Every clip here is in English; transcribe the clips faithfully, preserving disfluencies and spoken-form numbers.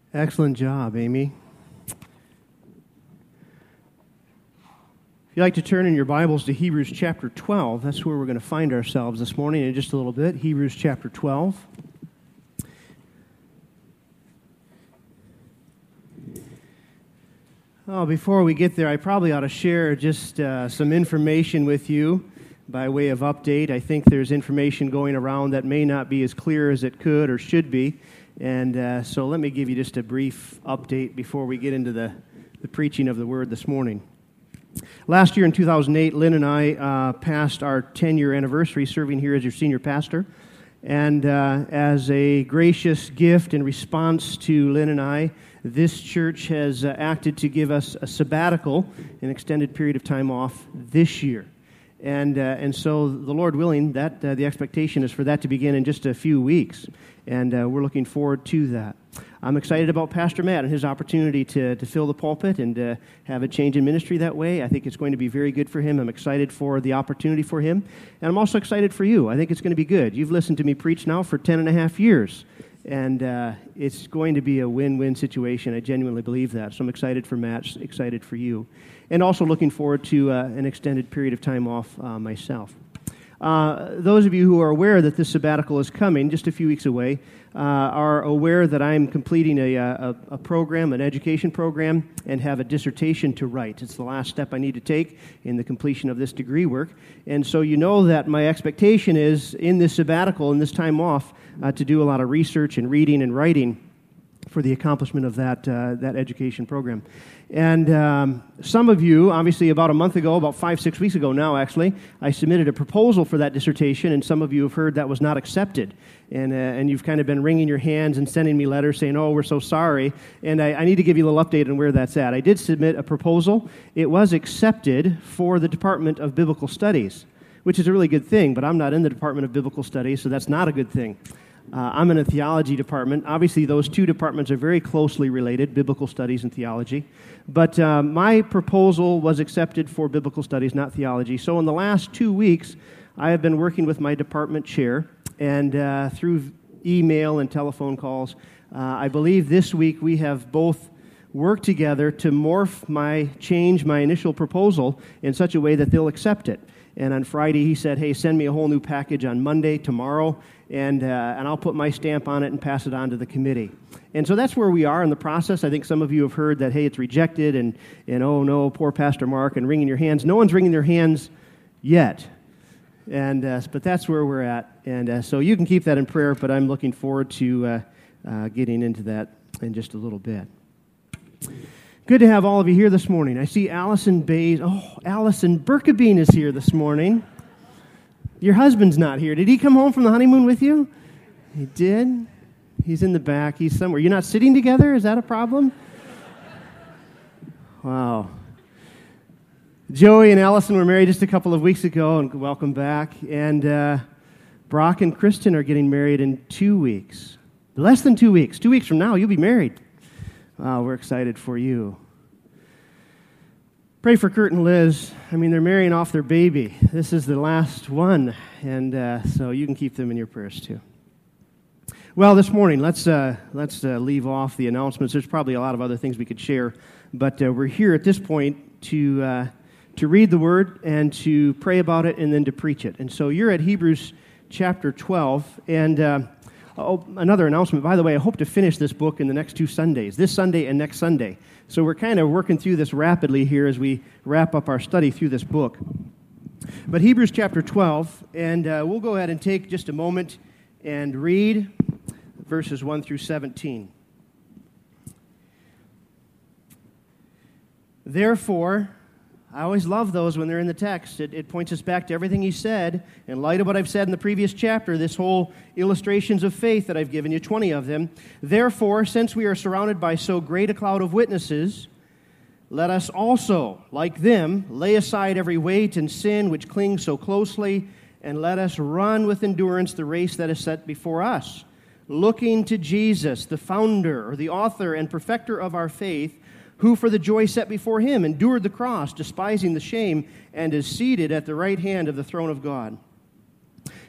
Excellent job, Amy. If you'd like to turn in your Bibles to Hebrews chapter twelve, that's where we're going to find ourselves this morning in just a little bit. Hebrews chapter twelve. Oh, before we get there, I probably ought to share just uh, some information with you by way of update. I think there's information going around that may not be as clear as it could or should be. And uh, so let me give you just a brief update before we get into the, the preaching of the Word this morning. Last year in two thousand eight, Lynn and I uh, passed our ten-year anniversary serving here as your senior pastor. And uh, as a gracious gift in response to Lynn and I, this church has uh, acted to give us a sabbatical, an extended period of time off this year. And uh, and so, the Lord willing, that uh, the expectation is for that to begin in just a few weeks. And uh, we're looking forward to that. I'm excited about Pastor Matt and his opportunity to, to fill the pulpit and uh, have a change in ministry that way. I think it's going to be very good for him. I'm excited for the opportunity for him. And I'm also excited for you. I think it's going to be good. You've listened to me preach now for ten and a half years. And uh, it's going to be a win-win situation. I genuinely believe that. So I'm excited for Matt, excited for you. And also looking forward to uh, an extended period of time off uh, myself. Uh, those of you who are aware that this sabbatical is coming, just a few weeks away, uh, are aware that I'm completing a, a, a program, an education program, and have a dissertation to write. It's the last step I need to take in the completion of this degree work. And so you know that my expectation is, in this sabbatical, in this time off, uh, to do a lot of research and reading and writing for the accomplishment of that uh, that education program. And um, some of you, obviously about a month ago, about five, six weeks ago now actually, I submitted a proposal for that dissertation, and some of you have heard that was not accepted. And uh, and you've kind of been wringing your hands and sending me letters saying, oh, we're so sorry. And I, I need to give you a little update on where that's at. I did submit a proposal. It was accepted for the Department of Biblical Studies, which is a really good thing, but I'm not in the Department of Biblical Studies, so that's not a good thing. Uh, I'm in a theology department. Obviously, those two departments are very closely related, biblical studies and theology. But uh, my proposal was accepted for biblical studies, not theology. So in the last two weeks, I have been working with my department chair, and uh, through email and telephone calls, uh, I believe this week we have both worked together to morph my, change my initial proposal in such a way that they'll accept it. And on Friday, he said, hey, send me a whole new package on Monday, tomorrow, and uh, and I'll put my stamp on it and pass it on to the committee. And so that's where we are in the process. I think some of you have heard that, hey, it's rejected, and, and oh, no, poor Pastor Mark, and wringing your hands. No one's wringing their hands yet. And uh, but that's where we're at. And uh, so you can keep that in prayer, but I'm looking forward to uh, uh, getting into that in just a little bit. Good to have all of you here this morning. I see Allison Bays. Oh, Allison Berkebine is here this morning. Your husband's not here. Did he come home from the honeymoon with you? He did? He's in the back. He's somewhere. You're not sitting together? Is that a problem? Wow. Joey and Allison were married just a couple of weeks ago, and welcome back. And uh, Brock and Kristen are getting married in two weeks. Less than two weeks. Two weeks from now, you'll be married. Wow, we're excited for you. Pray for Kurt and Liz. I mean, they're marrying off their baby. This is the last one, and uh, so you can keep them in your prayers too. Well, this morning, let's uh, let's uh, leave off the announcements. There's probably a lot of other things we could share, but uh, we're here at this point to uh, to read the Word and to pray about it and then to preach it. And so you're at Hebrews chapter twelve, and uh, oh, another announcement. By the way, I hope to finish this book in the next two Sundays, this Sunday and next Sunday. So we're kind of working through this rapidly here as we wrap up our study through this book. But Hebrews chapter twelve, and uh, we'll go ahead and take just a moment and read verses one through seventeen. Therefore, I always love those when they're in the text. It, it points us back to everything he said. In light of what I've said in the previous chapter, this whole illustrations of faith that I've given you, twenty of them. Therefore, since we are surrounded by so great a cloud of witnesses, let us also, like them, lay aside every weight and sin which clings so closely, and let us run with endurance the race that is set before us, looking to Jesus, the founder, or the author and perfecter of our faith, who for the joy set before him endured the cross, despising the shame, and is seated at the right hand of the throne of God.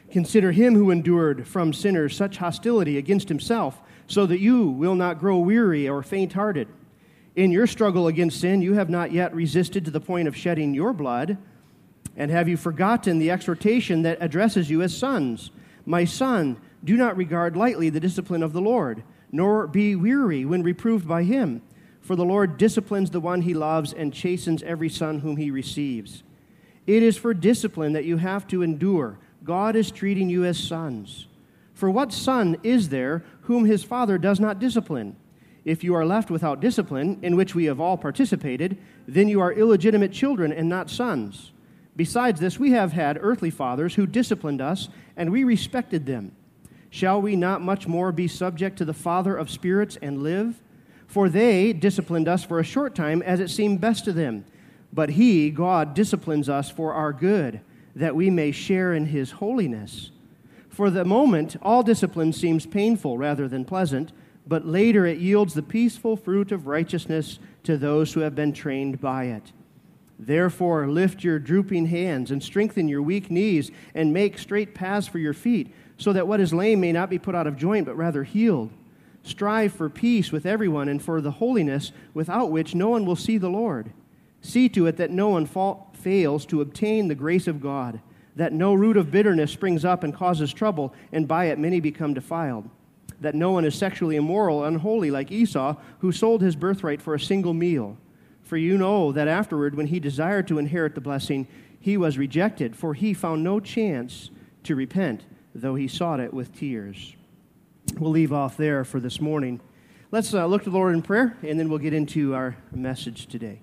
Consider him who endured from sinners such hostility against himself, so that you will not grow weary or faint-hearted. In your struggle against sin, you have not yet resisted to the point of shedding your blood. And have you forgotten the exhortation that addresses you as sons? My son, do not regard lightly the discipline of the Lord, nor be weary when reproved by him. For the Lord disciplines the one he loves and chastens every son whom he receives. It is for discipline that you have to endure. God is treating you as sons. For what son is there whom his father does not discipline? If you are left without discipline, in which we have all participated, then you are illegitimate children and not sons. Besides this, we have had earthly fathers who disciplined us, and we respected them. Shall we not much more be subject to the Father of spirits and live? For they disciplined us for a short time as it seemed best to them. But he, God, disciplines us for our good, that we may share in his holiness. For the moment, all discipline seems painful rather than pleasant, but later it yields the peaceful fruit of righteousness to those who have been trained by it. Therefore, lift your drooping hands and strengthen your weak knees and make straight paths for your feet, so that what is lame may not be put out of joint, but rather healed. Strive for peace with everyone and for the holiness without which no one will see the Lord. See to it that no one fa- fails to obtain the grace of God, that no root of bitterness springs up and causes trouble, and by it many become defiled. That no one is sexually immoral, unholy like Esau, who sold his birthright for a single meal. For you know that afterward, when he desired to inherit the blessing, he was rejected, for he found no chance to repent, though he sought it with tears. We'll leave off there for this morning. Let's uh, look to the Lord in prayer, and then we'll get into our message today.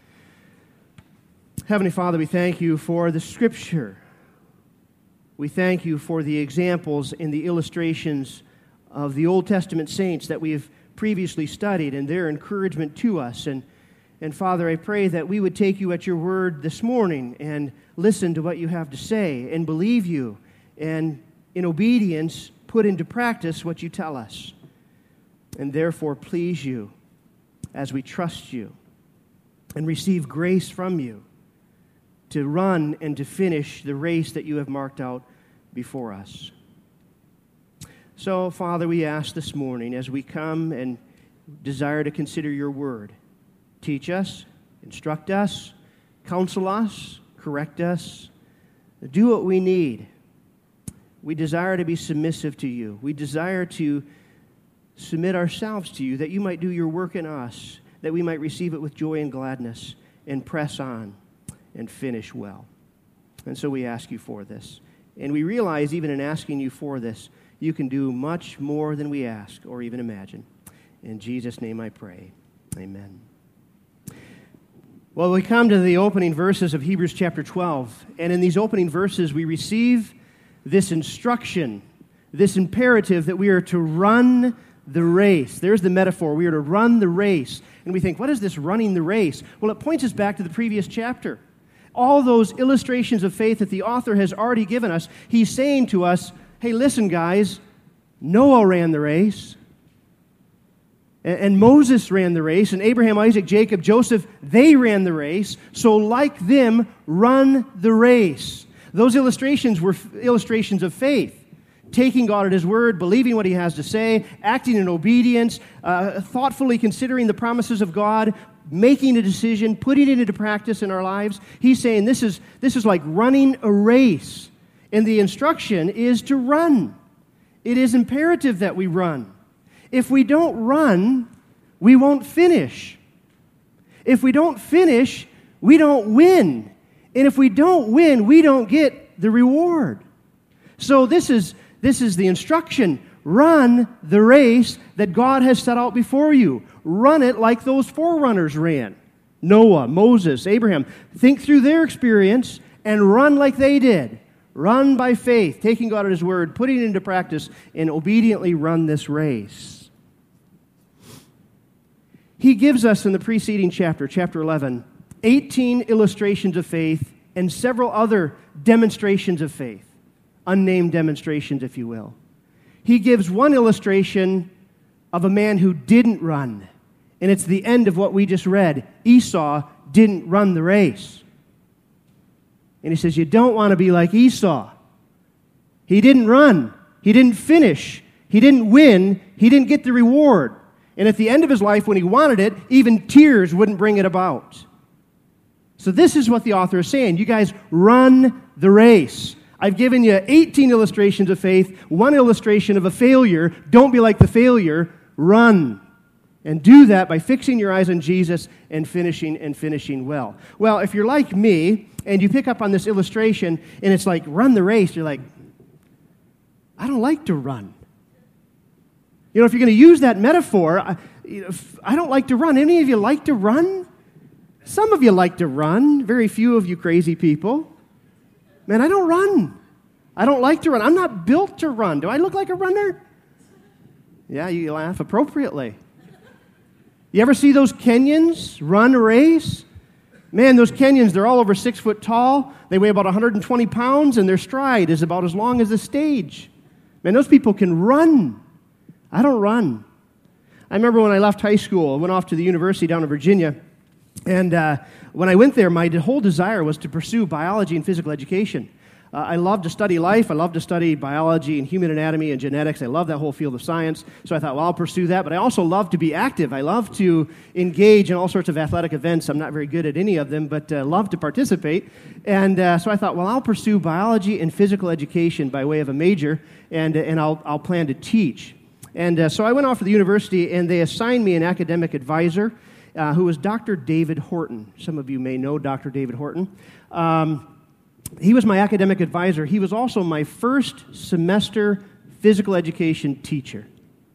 Heavenly Father, we thank you for the Scripture. We thank you for the examples and the illustrations of the Old Testament saints that we have previously studied and their encouragement to us. And, and Father, I pray that we would take you at your word this morning and listen to what you have to say and believe you and in obedience put into practice what you tell us. And therefore please you as we trust you and receive grace from you to run and to finish the race that you have marked out before us. So, Father, we ask this morning as we come and desire to consider your word, teach us, instruct us, counsel us, correct us, do what we need. We desire to be submissive to you. We desire to submit ourselves to you, that you might do your work in us, that we might receive it with joy and gladness and press on and finish well. And so we ask you for this. And we realize even in asking you for this, you can do much more than we ask or even imagine. In Jesus' name I pray. Amen. Well, we come to the opening verses of Hebrews chapter twelve. And in these opening verses, we receive this instruction, this imperative that we are to run the race. There's the metaphor. We are to run the race. And we think, what is this running the race? Well, it points us back to the previous chapter. All those illustrations of faith that the author has already given us, he's saying to us, hey, listen, guys, Noah ran the race, and, and Moses ran the race, and Abraham, Isaac, Jacob, Joseph, they ran the race, so like them, run the race. Those illustrations were f- illustrations of faith. Taking God at His word, believing what He has to say, acting in obedience, uh, thoughtfully considering the promises of God, making a decision, putting it into practice in our lives. He's saying this is, this is like running a race. And the instruction is to run. It is imperative that we run. If we don't run, we won't finish. If we don't finish, we don't win. And if we don't win, we don't get the reward. So this is This is the instruction. Run the race that God has set out before you. Run it like those forerunners ran. Noah, Moses, Abraham. Think through their experience and run like they did. Run by faith, taking God at His word, putting it into practice, and obediently run this race. He gives us in the preceding chapter, chapter eleven, eighteen illustrations of faith and several other demonstrations of faith. Unnamed demonstrations, if you will. He gives one illustration of a man who didn't run, and it's the end of what we just read. Esau didn't run the race. And he says, you don't want to be like Esau. He didn't run. He didn't finish. He didn't win. He didn't get the reward. And at the end of his life, when he wanted it, even tears wouldn't bring it about. So this is what the author is saying. You guys run the race. I've given you eighteen illustrations of faith, one illustration of a failure. Don't be like the failure. Run. And do that by fixing your eyes on Jesus and finishing and finishing well. Well, if you're like me and you pick up on this illustration and it's like, run the race, you're like, I don't like to run. You know, if you're going to use that metaphor, I, I don't like to run. Any of you like to run? Some of you like to run. Very few of you crazy people. Man, I don't run. I don't like to run. I'm not built to run. Do I look like a runner? Yeah, you laugh appropriately. You ever see those Kenyans run a race? Man, those Kenyans, they're all over six foot tall. They weigh about one hundred twenty pounds, and their stride is about as long as the stage. Man, those people can run. I don't run. I remember when I left high school, I went off to the university down in Virginia, and uh, when I went there, my whole desire was to pursue biology and physical education. Uh, I love to study life. I love to study biology and human anatomy and genetics. I love that whole field of science. So I thought, well, I'll pursue that. But I also love to be active. I love to engage in all sorts of athletic events. I'm not very good at any of them, but uh, love to participate. And uh, so I thought, well, I'll pursue biology and physical education by way of a major, and, uh, and I'll, I'll plan to teach. And uh, so I went off to the university, and they assigned me an academic advisor uh, who was Doctor David Horton. Some of you may know Doctor David Horton. Um, he was my academic advisor. He was also my first semester physical education teacher.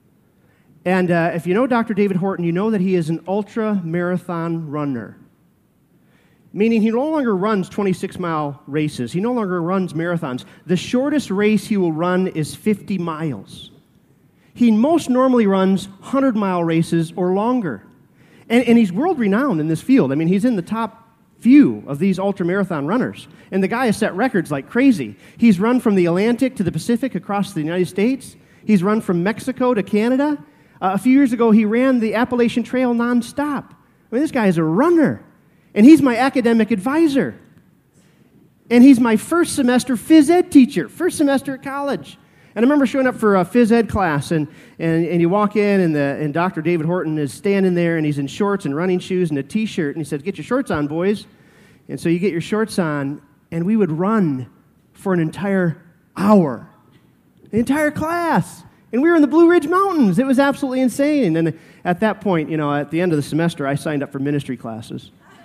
And uh, if you know Doctor David Horton, you know that he is an ultra-marathon runner, meaning he no longer runs twenty-six mile races. He no longer runs marathons. The shortest race he will run is fifty miles. He most normally runs one hundred mile races or longer. And, and he's world-renowned in this field. I mean, he's in the top few of these ultra-marathon runners. And the guy has set records like crazy. He's run from the Atlantic to the Pacific across the United States. He's run from Mexico to Canada. Uh, a few years ago, he ran the Appalachian Trail nonstop. I mean, this guy is a runner. And he's my academic advisor. And he's my first semester phys ed teacher, first semester at college. And I remember showing up for a phys ed class, and, and, and you walk in, and, the, and Doctor David Horton is standing there, and he's in shorts and running shoes and a T-shirt, and he said, "Get your shorts on, boys." And so you get your shorts on, and we would run for an entire hour, the entire class. And we were in the Blue Ridge Mountains. It was absolutely insane. And at that point, you know, at the end of the semester, I signed up for ministry classes.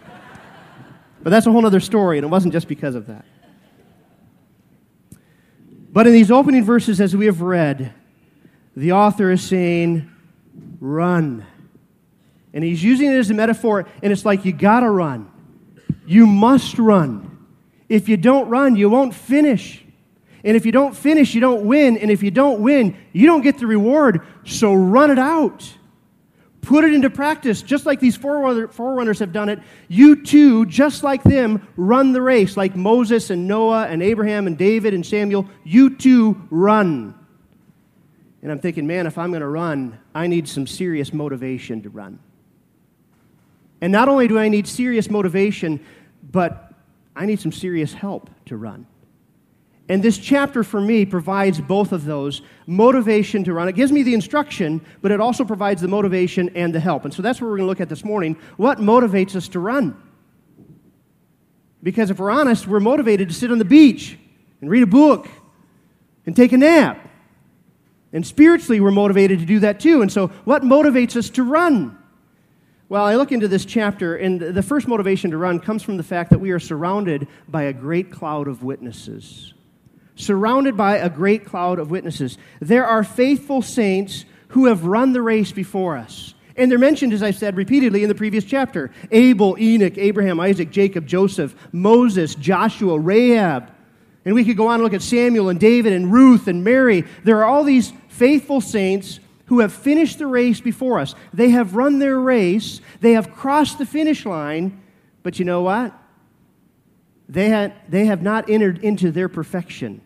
But that's a whole other story, and it wasn't just because of that. But in these opening verses, as we have read, the author is saying, run. And he's using it as a metaphor, and it's like you gotta run. You must run. If you don't run, you won't finish. And if you don't finish, you don't win. And if you don't win, you don't get the reward. So run it out. Put it into practice, just like these forerunners have done it. You too, just like them, run the race, like Moses and Noah and Abraham and David and Samuel. You too run. And I'm thinking, man, if I'm going to run, I need some serious motivation to run. And not only do I need serious motivation, but I need some serious help to run. And this chapter for me provides both of those, motivation to run. It gives me the instruction, but it also provides the motivation and the help. And so that's what we're going to look at this morning. What motivates us to run? Because if we're honest, we're motivated to sit on the beach and read a book and take a nap. And spiritually, we're motivated to do that too. And so what motivates us to run? Well, I look into this chapter, and the first motivation to run comes from the fact that we are surrounded by a great cloud of witnesses. Surrounded by a great cloud of witnesses. There are faithful saints who have run the race before us. And they're mentioned, as I said, repeatedly in the previous chapter. Abel, Enoch, Abraham, Isaac, Jacob, Joseph, Moses, Joshua, Rahab. And we could go on and look at Samuel and David and Ruth and Mary. There are all these faithful saints who have finished the race before us. They have run their race. They have crossed the finish line. But you know what? They, had, they have not entered into their perfection.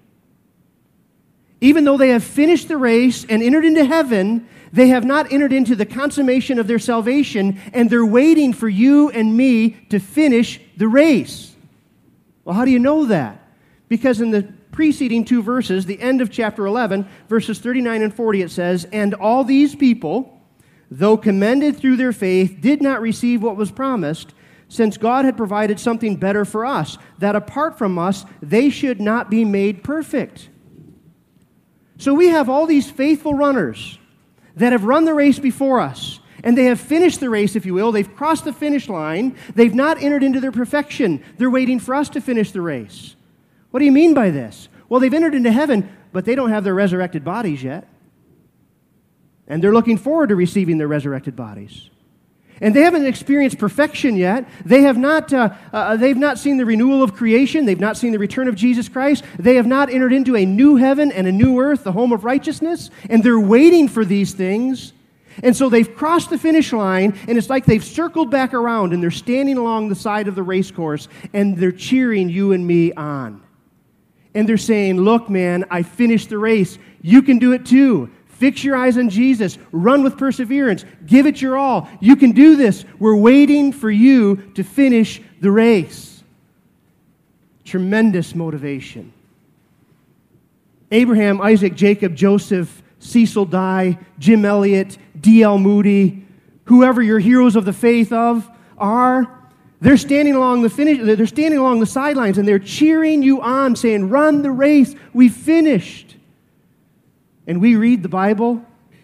Even though they have finished the race and entered into heaven, they have not entered into the consummation of their salvation, and they're waiting for you and me to finish the race. Well, how do you know that? Because in the preceding two verses, the end of chapter eleven, verses thirty-nine and forty, it says, "And all these people, though commended through their faith, did not receive what was promised, since God had provided something better for us, that apart from us, they should not be made perfect." So we have all these faithful runners that have run the race before us, and they have finished the race, if you will. They've crossed the finish line. They've not entered into their perfection. They're waiting for us to finish the race. What do you mean by this? Well, they've entered into heaven, but they don't have their resurrected bodies yet. And they're looking forward to receiving their resurrected bodies. And they haven't experienced perfection yet. They have not, uh, uh, they've not seen the renewal of creation. They've not seen the return of Jesus Christ. They have not entered into a new heaven and a new earth, the home of righteousness. And they're waiting for these things. And so they've crossed the finish line, and it's like they've circled back around, and they're standing along the side of the race course, and they're cheering you and me on. And they're saying, "Look, man, I finished the race. You can do it too. Fix your eyes on Jesus. Run with perseverance. Give it your all. You can do this. We're waiting for you to finish the race." Tremendous motivation. Abraham, Isaac, Jacob, Joseph, Cecil Dye, Jim Elliot, D L Moody, whoever your heroes of the faith of are, they're standing along the finish. They're standing along the sidelines, and they're cheering you on, saying, "Run the race. We finished." And we read the Bible,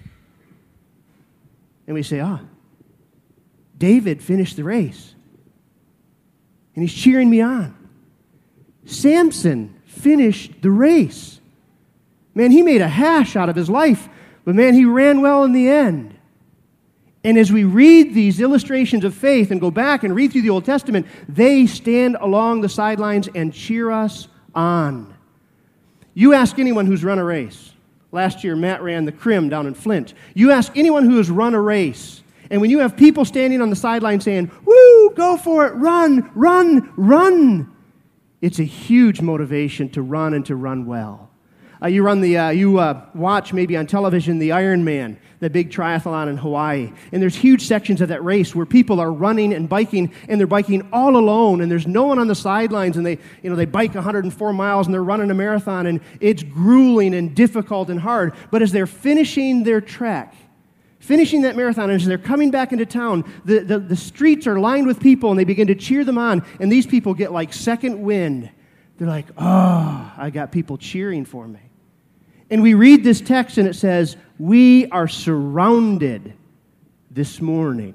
and we say, ah, David finished the race. And he's cheering me on. Samson finished the race. Man, he made a hash out of his life, but man, he ran well in the end. And as we read these illustrations of faith and go back and read through the Old Testament, they stand along the sidelines and cheer us on. You ask anyone who's run a race. Last year, Matt ran the Crim down in Flint. You ask anyone who has run a race, and when you have people standing on the sideline saying, "Woo, go for it, run, run, run," it's a huge motivation to run and to run well. Uh, you run the, uh, you uh, watch maybe on television the Ironman, the big triathlon in Hawaii, and there's huge sections of that race where people are running and biking, and they're biking all alone, and there's no one on the sidelines, and they, you know, they bike one hundred four miles, and they're running a marathon, and it's grueling and difficult and hard. But as they're finishing their trek, finishing that marathon, and as they're coming back into town, the, the, the streets are lined with people, and they begin to cheer them on, and these people get like second wind. They're like, "Oh, I got people cheering for me." And we read this text, and it says, we are surrounded this morning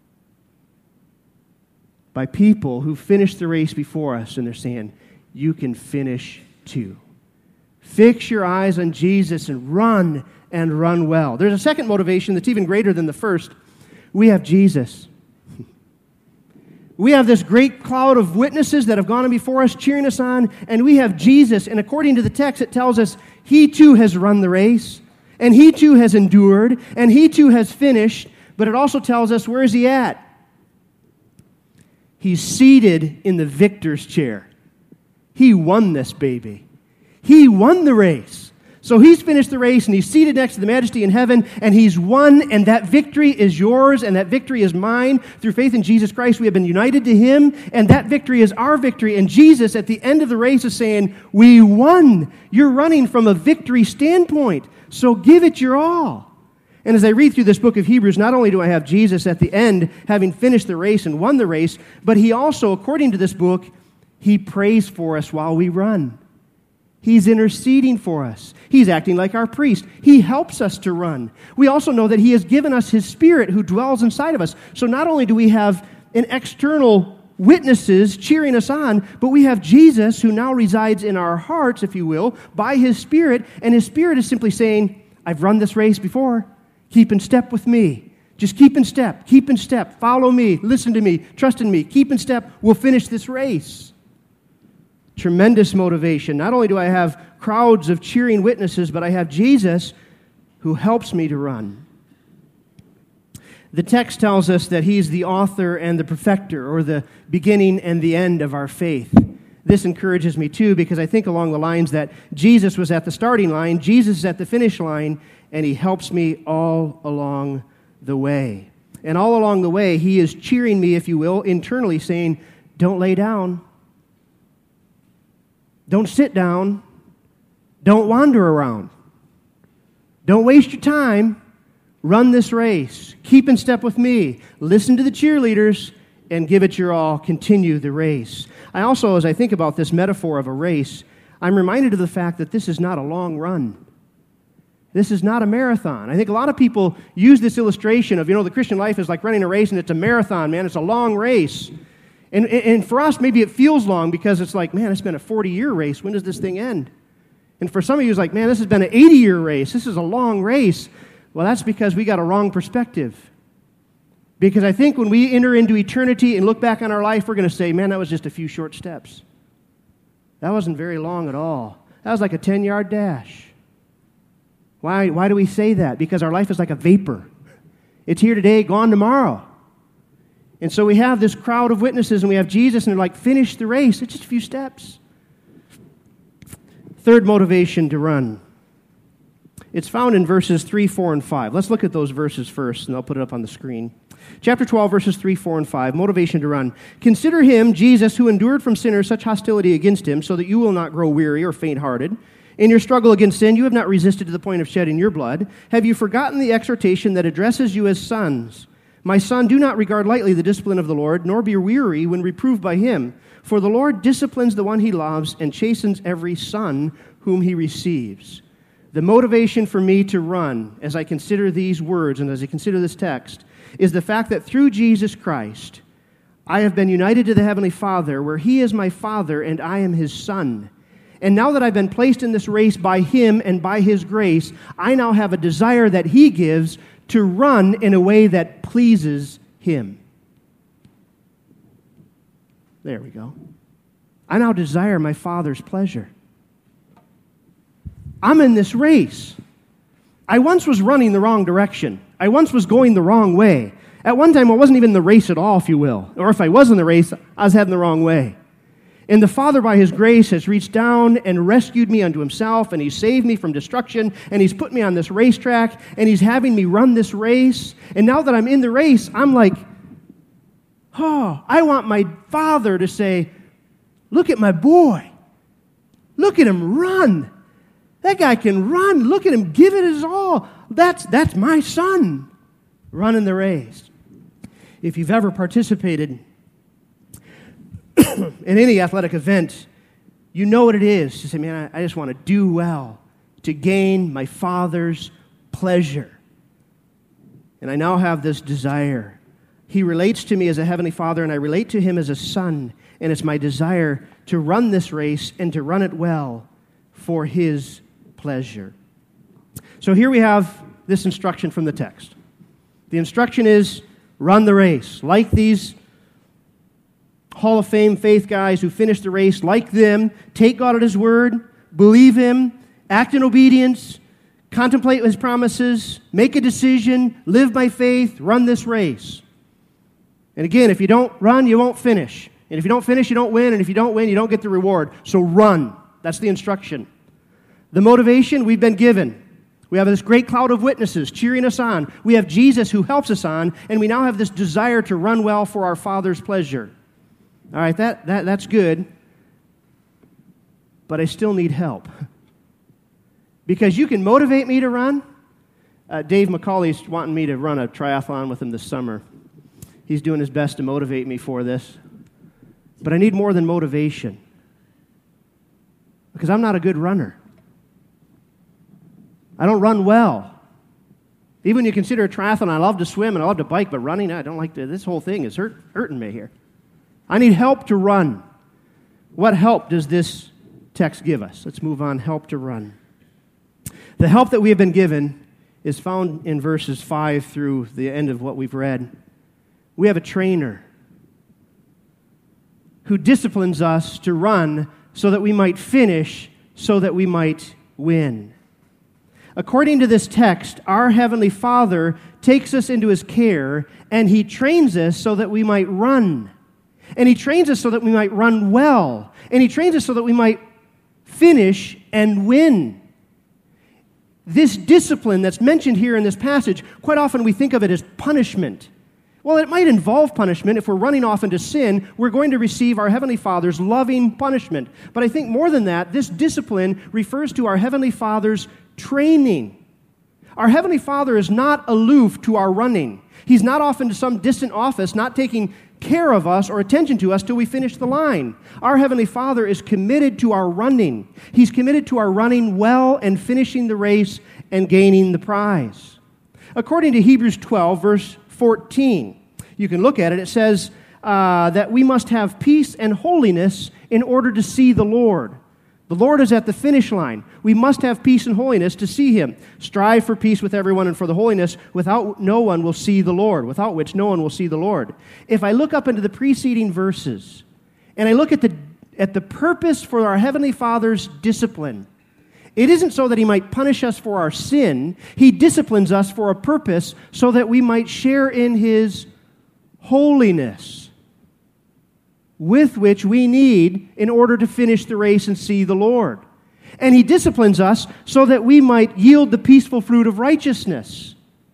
by people who finished the race before us, and they're saying, you can finish too. Fix your eyes on Jesus and run, and run well. There's a second motivation that's even greater than the first. We have Jesus. We have this great cloud of witnesses that have gone before us, cheering us on, and we have Jesus. And according to the text, it tells us he too has run the race, and he too has endured, and he too has finished. But it also tells us, where is he at? He's seated in the victor's chair. He won this baby. He won the race. So he's finished the race, and he's seated next to the Majesty in heaven, and he's won, and that victory is yours, and that victory is mine. Through faith in Jesus Christ, we have been united to him, and that victory is our victory. And Jesus, at the end of the race, is saying, we won. You're running from a victory standpoint, so give it your all. And as I read through this book of Hebrews, not only do I have Jesus at the end, having finished the race and won the race, but he also, according to this book, he prays for us while we run. He's interceding for us. He's acting like our priest. He helps us to run. We also know that he has given us his Spirit who dwells inside of us. So not only do we have an external witnesses cheering us on, but we have Jesus who now resides in our hearts, if you will, by his Spirit. And his Spirit is simply saying, I've run this race before. Keep in step with me. Just keep in step. Keep in step. Follow me. Listen to me. Trust in me. Keep in step. We'll finish this race. Tremendous motivation. Not only do I have crowds of cheering witnesses, but I have Jesus who helps me to run. The text tells us that he's the author and the perfecter, or the beginning and the end of our faith. This encourages me too, because I think along the lines that Jesus was at the starting line, Jesus is at the finish line, and he helps me all along the way. And all along the way, he is cheering me, if you will, internally saying, don't lay down. Don't sit down. Don't wander around. Don't waste your time. Run this race. Keep in step with me. Listen to the cheerleaders and give it your all. Continue the race. I also, as I think about this metaphor of a race, I'm reminded of the fact that this is not a long run. This is not a marathon. I think a lot of people use this illustration of, you know, the Christian life is like running a race and it's a marathon, man. It's a long race. And, and for us, maybe it feels long because it's like, man, it's been a forty-year race. When does this thing end? And for some of you, it's like, man, this has been an eighty-year race. This is a long race. Well, that's because we got a wrong perspective. Because I think when we enter into eternity and look back on our life, we're going to say, man, that was just a few short steps. That wasn't very long at all. That was like a ten-yard dash. Why, why do we say that? Because our life is like a vapor. It's here today, gone tomorrow. And so we have this crowd of witnesses, and we have Jesus, and they're like, finish the race. It's just a few steps. Third motivation to run. It's found in verses three, four, and five. Let's look at those verses first, and I'll put it up on the screen. Chapter twelve, verses three, four, and five. Motivation to run. Consider him, Jesus, who endured from sinners such hostility against him, so that you will not grow weary or faint-hearted. In your struggle against sin, you have not resisted to the point of shedding your blood. Have you forgotten the exhortation that addresses you as sons? My son, do not regard lightly the discipline of the Lord, nor be weary when reproved by him. For the Lord disciplines the one he loves and chastens every son whom he receives. The motivation for me to run, as I consider these words and as I consider this text, is the fact that through Jesus Christ, I have been united to the Heavenly Father, where he is my Father and I am his Son. And now that I've been placed in this race by him and by his grace, I now have a desire that he gives to run in a way that pleases him. There we go. I now desire my Father's pleasure. I'm in this race. I once was running the wrong direction. I once was going the wrong way. At one time, I wasn't even in the race at all, if you will. Or if I was in the race, I was heading the wrong way. And the Father, by his grace, has reached down and rescued me unto himself, and he's saved me from destruction, and he's put me on this racetrack, and he's having me run this race. And now that I'm in the race, I'm like, oh, I want my Father to say, look at my boy. Look at him run. That guy can run. Look at him give it his all. That's, that's my son running the race. If you've ever participated in any athletic event, you know what it is to say, man, I just want to do well, to gain my Father's pleasure. And I now have this desire. He relates to me as a Heavenly Father, and I relate to him as a son, and it's my desire to run this race and to run it well for his pleasure. So here we have this instruction from the text. The instruction is, run the race. Like these Hall of Fame faith guys who finished the race, like them, take God at his word, believe him, act in obedience, contemplate his promises, make a decision, live by faith, run this race. And again, if you don't run, you won't finish. And if you don't finish, you don't win. And if you don't win, you don't get the reward. So run. That's the instruction. The motivation we've been given. We have this great cloud of witnesses cheering us on. We have Jesus who helps us on. And we now have this desire to run well for our Father's pleasure. All right, that, that that's good, but I still need help. Because you can motivate me to run. Uh, Dave McCauley's wanting me to run a triathlon with him this summer. He's doing his best to motivate me for this. But I need more than motivation. Because I'm not a good runner. I don't run well. Even when you consider a triathlon, I love to swim and I love to bike, but running, I don't like to. This whole thing is hurt, hurting me here. I need help to run. What help does this text give us? Let's move on. Help to run. The help that we have been given is found in verses five through the end of what we've read. We have a trainer who disciplines us to run so that we might finish, so that we might win. According to this text, our Heavenly Father takes us into his care, and he trains us so that we might run. And he trains us so that we might run well. And he trains us so that we might finish and win. This discipline that's mentioned here in this passage, quite often we think of it as punishment. Well, it might involve punishment. If we're running off into sin, we're going to receive our Heavenly Father's loving punishment. But I think more than that, this discipline refers to our Heavenly Father's training. Our Heavenly Father is not aloof to our running. He's not off into some distant office, not taking care of us or attention to us till we finish the line. Our Heavenly Father is committed to our running. He's committed to our running well and finishing the race and gaining the prize. According to Hebrews twelve, verse fourteen, you can look at it. It says uh, that we must have peace and holiness in order to see the Lord. The Lord is at the finish line. We must have peace and holiness to see Him. Strive for peace with everyone and for the holiness without no one will see the Lord, without which no one will see the Lord. If I look up into the preceding verses and I look at the, at the purpose for our Heavenly Father's discipline, it isn't so that He might punish us for our sin. He disciplines us for a purpose so that we might share in His holiness, with which we need in order to finish the race and see the Lord. And He disciplines us so that we might yield the peaceful fruit of righteousness.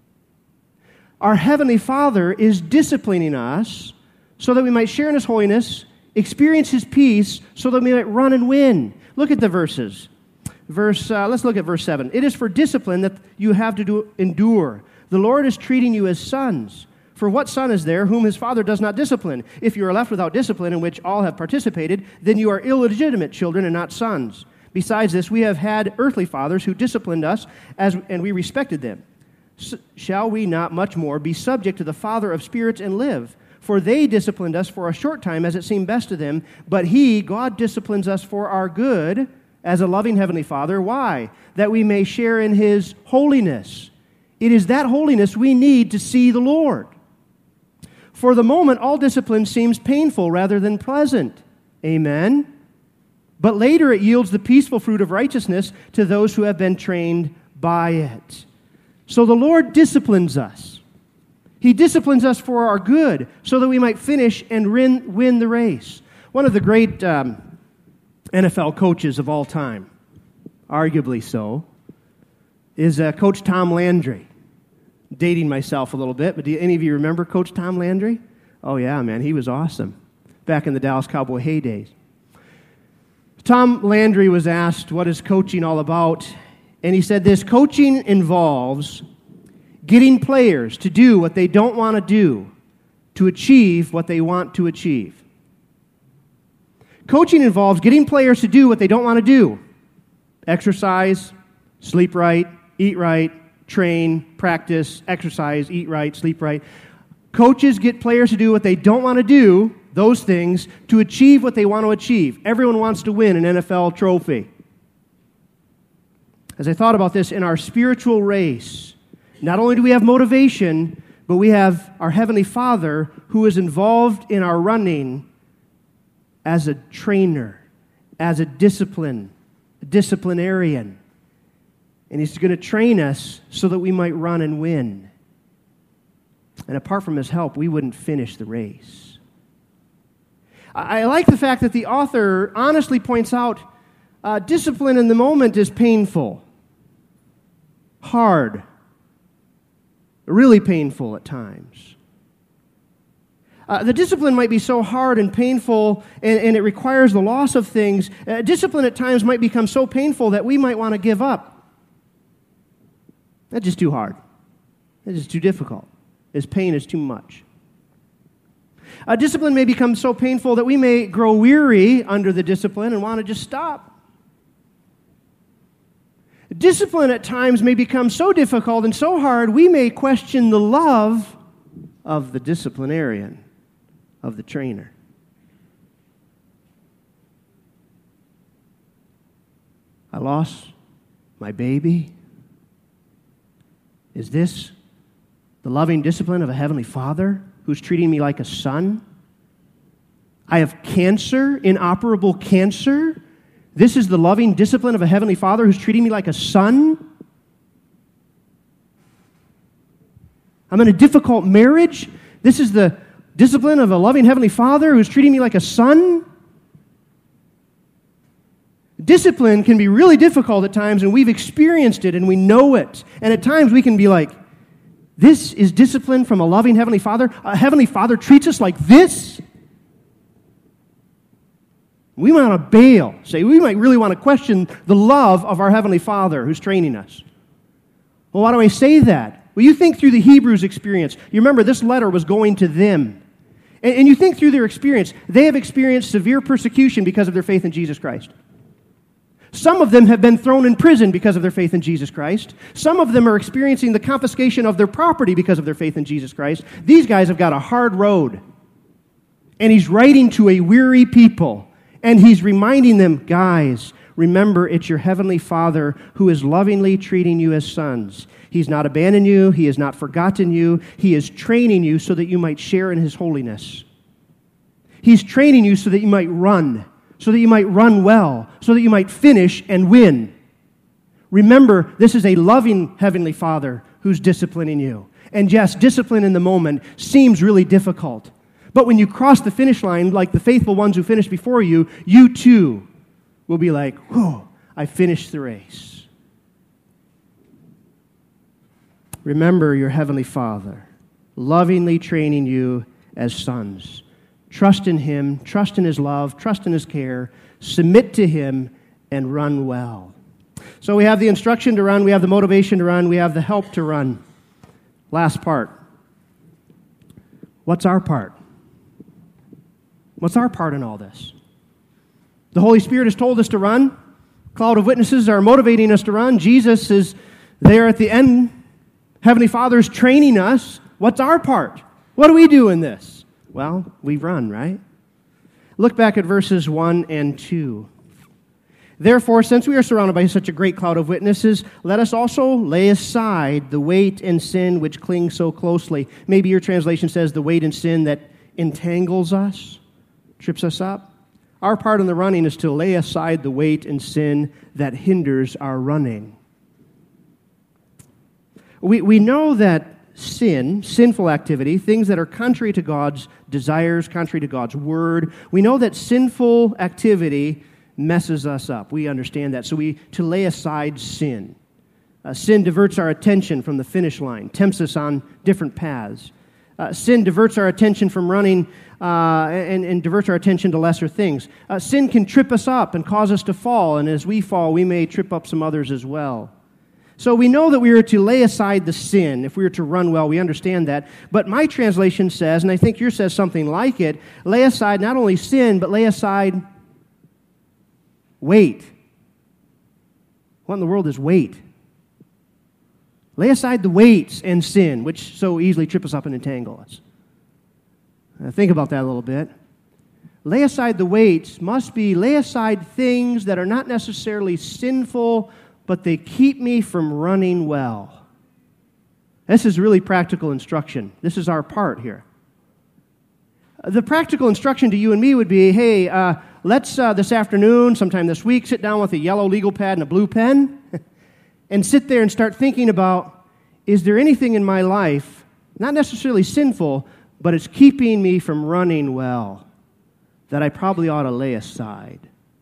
Our Heavenly Father is disciplining us so that we might share in His holiness, experience His peace, so that we might run and win. Look at the verses. Verse, uh, let's look at verse seven. It is for discipline that you have to do, endure. The Lord is treating you as sons. For what son is there whom his father does not discipline? If you are left without discipline in which all have participated, then you are illegitimate children and not sons. Besides this, we have had earthly fathers who disciplined us, as, and we respected them. S- shall we not much more be subject to the Father of spirits and live? For they disciplined us for a short time as it seemed best to them, but He, God, disciplines us for our good as a loving Heavenly Father. Why? That we may share in His holiness. It is that holiness we need to see the Lord. For the moment, all discipline seems painful rather than pleasant. Amen? But later it yields the peaceful fruit of righteousness to those who have been trained by it. So the Lord disciplines us. He disciplines us for our good so that we might finish and win, win the race. One of the great um, N F L coaches of all time, arguably so, is uh, Coach Tom Landry. Dating myself a little bit, but do any of you remember Coach Tom Landry? Oh yeah, man, he was awesome back in the Dallas Cowboy heydays. Tom Landry was asked, what is coaching all about? And he said this: coaching involves getting players to do what they don't want to do to achieve what they want to achieve. Coaching involves getting players to do what they don't want to do. Exercise, sleep right, eat right, train, practice, exercise, eat right, sleep right. Coaches get players to do what they don't want to do, those things, to achieve what they want to achieve. Everyone wants to win an N F L trophy. As I thought about this in our spiritual race, not only do we have motivation, but we have our Heavenly Father who is involved in our running as a trainer, as a discipline, a disciplinarian. And He's going to train us so that we might run and win. And apart from His help, we wouldn't finish the race. I like the fact that the author honestly points out uh, discipline in the moment is painful, hard, really painful at times. Uh, the discipline might be so hard and painful, and, and it requires the loss of things. Uh, discipline at times might become so painful that we might want to give up. That's just too hard. That's just too difficult. His pain is too much. Uh, discipline may become so painful that we may grow weary under the discipline and want to just stop. Discipline at times may become so difficult and so hard, we may question the love of the disciplinarian, of the trainer. I lost my baby. Is this the loving discipline of a Heavenly Father who's treating me like a son? I have cancer, inoperable cancer. This is the loving discipline of a Heavenly Father who's treating me like a son? I'm in a difficult marriage. This is the discipline of a loving Heavenly Father who's treating me like a son? Discipline can be really difficult at times, and we've experienced it, and we know it. And at times we can be like, This is discipline from a loving Heavenly Father? A Heavenly Father treats us like this? We might want to bail. Say, we might really want to question the love of our Heavenly Father who's training us. Well, why do I say that? Well, you think through the Hebrews' experience. You remember this letter was going to them. And, and you think through their experience. They have experienced severe persecution because of their faith in Jesus Christ. Some of them have been thrown in prison because of their faith in Jesus Christ. Some of them are experiencing the confiscation of their property because of their faith in Jesus Christ. These guys have got a hard road. And he's writing to a weary people. And he's reminding them, guys, remember it's your Heavenly Father who is lovingly treating you as sons. He's not abandoned you. He has not forgotten you. He is training you so that you might share in His holiness. He's training you so that you might run, so that you might run well, so that you might finish and win. Remember, this is a loving Heavenly Father who's disciplining you. And yes, discipline in the moment seems really difficult. But when you cross the finish line, like the faithful ones who finished before you, you too will be like, whew, I finished the race. Remember your Heavenly Father, lovingly training you as sons. Trust in Him, trust in His love, trust in His care, submit to Him, and run well. So we have the instruction to run, we have the motivation to run, we have the help to run. Last part. What's our part? What's our part in all this? The Holy Spirit has told us to run. Cloud of witnesses are motivating us to run. Jesus is there at the end. Heavenly Father is training us. What's our part? What do we do in this? Well, we run, right? Look back at verses one and two. Therefore, since we are surrounded by such a great cloud of witnesses, let us also lay aside the weight and sin which cling so closely. Maybe your translation says the weight and sin that entangles us, trips us up. Our part in the running is to lay aside the weight and sin that hinders our running. We, we know that sin, sinful activity, things that are contrary to God's desires, contrary to God's word, we know that sinful activity messes us up. We understand that. So we to lay aside sin. Uh, sin diverts our attention from the finish line, tempts us on different paths. Uh, sin diverts our attention from running uh, and, and diverts our attention to lesser things. Uh, sin can trip us up and cause us to fall, and as we fall, we may trip up some others as well. So we know that we are to lay aside the sin. If we are to run well, we understand that. But my translation says, and I think yours says something like it, lay aside not only sin, but lay aside weight. What in the world is weight? Lay aside the weights and sin, which so easily trip us up and entangle us. Now, think about that a little bit. Lay aside the weights must be lay aside things that are not necessarily sinful, but they keep me from running well. This is really practical instruction. This is our part here. The practical instruction to you and me would be, hey, uh, let's uh, this afternoon, sometime this week, sit down with a yellow legal pad and a blue pen and sit there and start thinking about, is there anything in my life, not necessarily sinful, but it's keeping me from running well, that I probably ought to lay aside?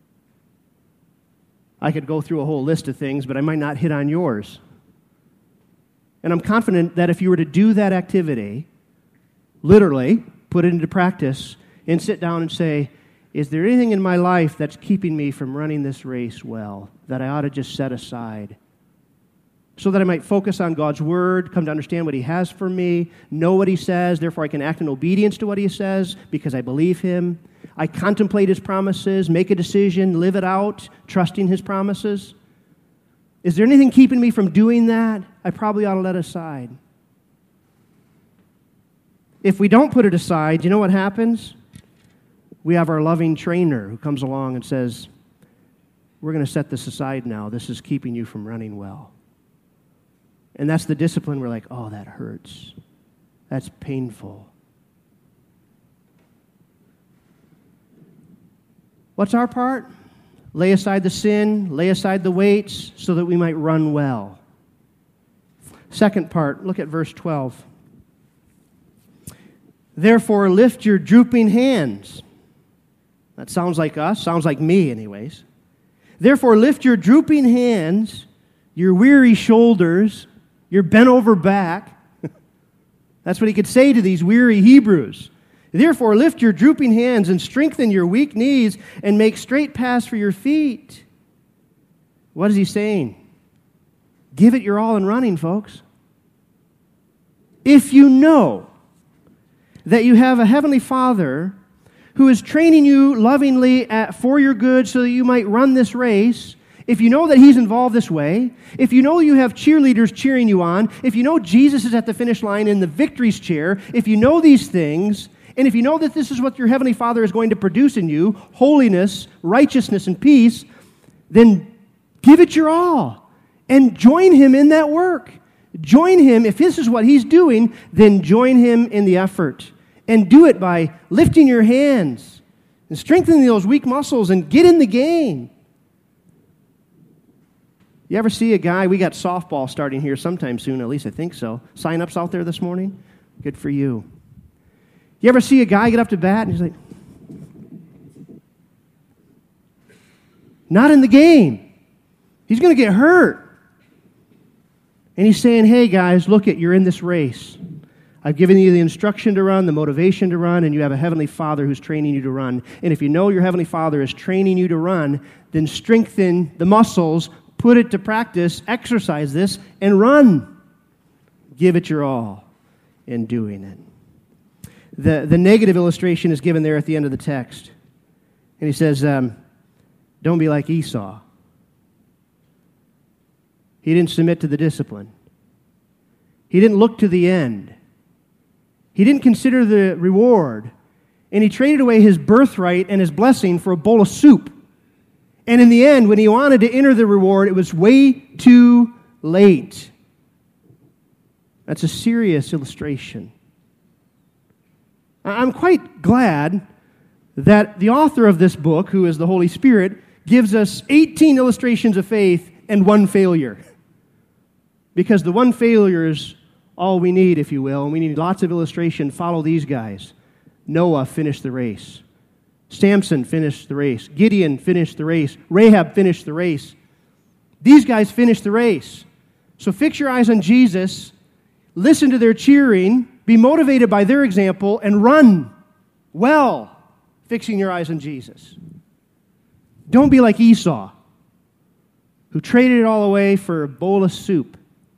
I could go through a whole list of things, but I might not hit on yours. And I'm confident that if you were to do that activity, literally put it into practice, and sit down and say, is there anything in my life that's keeping me from running this race well that I ought to just set aside? So that I might focus on God's word, come to understand what He has for me, know what He says, therefore I can act in obedience to what He says because I believe Him. I contemplate His promises, make a decision, live it out, trusting His promises. Is there anything keeping me from doing that? I probably ought to let aside. If we don't put it aside, you know what happens? We have our loving trainer who comes along and says, we're going to set this aside now. This is keeping you from running well. And that's the discipline. We're like, oh, that hurts. That's painful. What's our part? Lay aside the sin, lay aside the weights, so that we might run well. Second part, look at verse twelve. Therefore, lift your drooping hands. That sounds like us, sounds like me anyways. Therefore, lift your drooping hands, your weary shoulders, your bent over back, That's what he could say to these weary Hebrews. Therefore, lift your drooping hands and strengthen your weak knees and make straight paths for your feet. What is he saying? Give it your all in running, folks. If you know that you have a heavenly Father who is training you lovingly at, for your good so that you might run this race, if you know that he's involved this way, if you know you have cheerleaders cheering you on, if you know Jesus is at the finish line in the victory's chair, if you know these things, and if you know that this is what your heavenly Father is going to produce in you, holiness, righteousness, and peace, then give it your all and join him in that work. Join him. If this is what he's doing, then join him in the effort. And do it by lifting your hands and strengthening those weak muscles and get in the game. You ever see a guy, we got softball starting here sometime soon, at least I think so. Sign-ups out there this morning? Good for you. You ever see a guy get up to bat and he's like, not in the game. He's going to get hurt. And he's saying, hey guys, look it, you're in this race. I've given you the instruction to run, the motivation to run, and you have a Heavenly Father who's training you to run. And if you know your Heavenly Father is training you to run, then strengthen the muscles, put it to practice, exercise this, and run. Give it your all in doing it. The, the negative illustration is given there at the end of the text. And he says, um, don't be like Esau. He didn't submit to the discipline. He didn't look to the end. He didn't consider the reward. And he traded away his birthright and his blessing for a bowl of soup. And in the end, when he wanted to enter the reward, it was way too late. That's a serious illustration. I'm quite glad that the author of this book, who is the Holy Spirit, gives us eighteen illustrations of faith and one failure. Because the one failure is all we need, if you will, and we need lots of illustration. Follow these guys. Noah finished the race. Samson finished the race. Gideon finished the race. Rahab finished the race. These guys finished the race. So fix your eyes on Jesus, listen to their cheering, be motivated by their example, and run well, fixing your eyes on Jesus. Don't be like Esau, who traded it all away for a bowl of soup.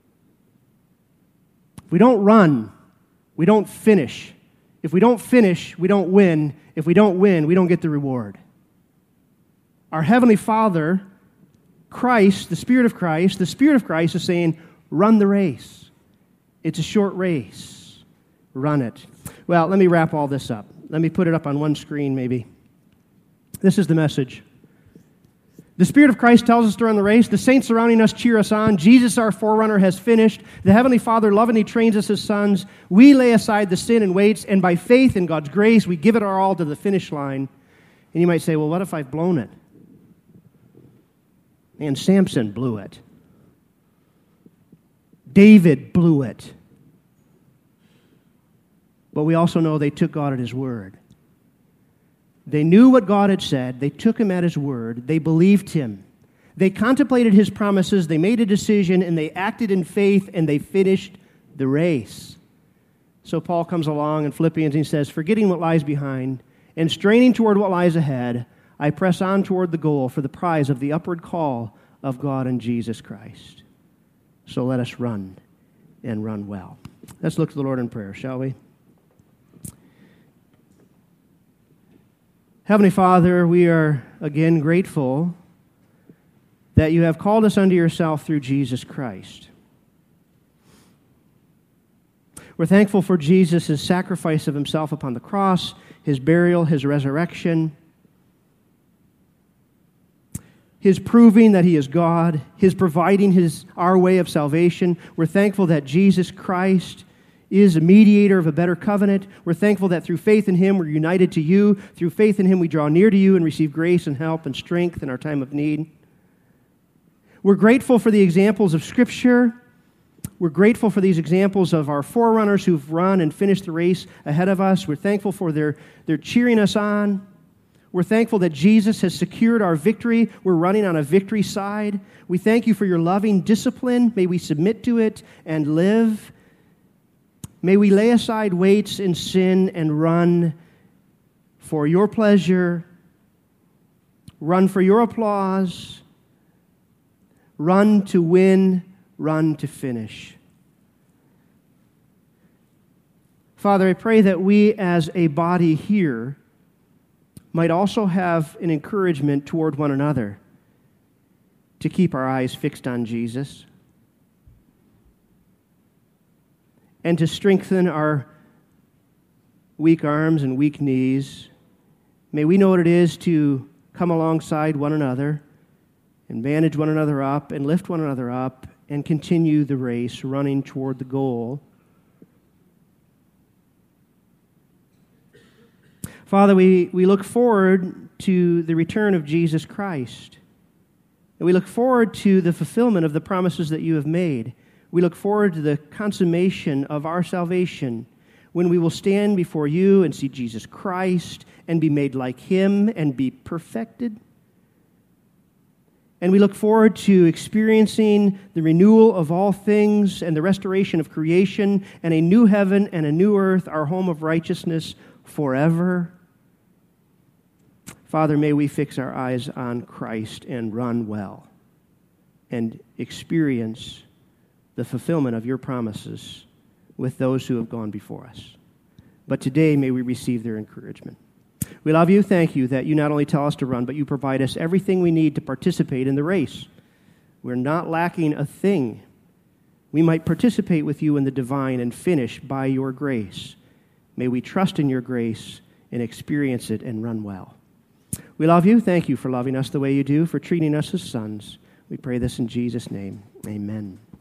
If we don't run, we don't finish. If we don't finish, we don't win. If we don't win, we don't get the reward. Our Heavenly Father, Christ, the Spirit of Christ, the Spirit of Christ is saying, run the race. It's a short race. Run it. Well, let me wrap all this up. Let me put it up on one screen maybe. This is the message. The Spirit of Christ tells us to run the race. The saints surrounding us cheer us on. Jesus, our forerunner, has finished. The Heavenly Father lovingly trains us as sons. We lay aside the sin and weights, and by faith in God's grace, we give it our all to the finish line. And you might say, well, what if I've blown it? Man, Samson blew it. David blew it. But we also know they took God at His word. They knew what God had said. They took Him at His word. They believed Him. They contemplated His promises. They made a decision, and they acted in faith, and they finished the race. So Paul comes along in Philippians, and he says, forgetting what lies behind and straining toward what lies ahead, I press on toward the goal for the prize of the upward call of God in Jesus Christ. So let us run and run well. Let's look to the Lord in prayer, shall we? Heavenly Father, we are again grateful that you have called us unto yourself through Jesus Christ. We're thankful for Jesus' sacrifice of himself upon the cross, his burial, his resurrection, his proving that he is God, his providing his our way of salvation. We're thankful that Jesus Christ is a mediator of a better covenant. We're thankful that through faith in him, we're united to you. Through faith in him, we draw near to you and receive grace and help and strength in our time of need. We're grateful for the examples of Scripture. We're grateful for these examples of our forerunners who've run and finished the race ahead of us. We're thankful for their, their cheering us on. We're thankful that Jesus has secured our victory. We're running on a victory side. We thank you for your loving discipline. May we submit to it and live. May we lay aside weights and sin and run for your pleasure, run for your applause, run to win, run to finish. Father, I pray that we as a body here might also have an encouragement toward one another to keep our eyes fixed on Jesus and to strengthen our weak arms and weak knees. May we know what it is to come alongside one another and bandage one another up and lift one another up and continue the race running toward the goal. Father, we, we look forward to the return of Jesus Christ. And we look forward to the fulfillment of the promises that you have made. We look forward to the consummation of our salvation when we will stand before you and see Jesus Christ and be made like him and be perfected. And we look forward to experiencing the renewal of all things and the restoration of creation and a new heaven and a new earth, our home of righteousness forever. Father, may we fix our eyes on Christ and run well and experience the fulfillment of your promises with those who have gone before us. But today, may we receive their encouragement. We love you. Thank you that you not only tell us to run, but you provide us everything we need to participate in the race. We're not lacking a thing. We might participate with you in the divine and finish by your grace. May we trust in your grace and experience it and run well. We love you. Thank you for loving us the way you do, for treating us as sons. We pray this in Jesus' name. Amen.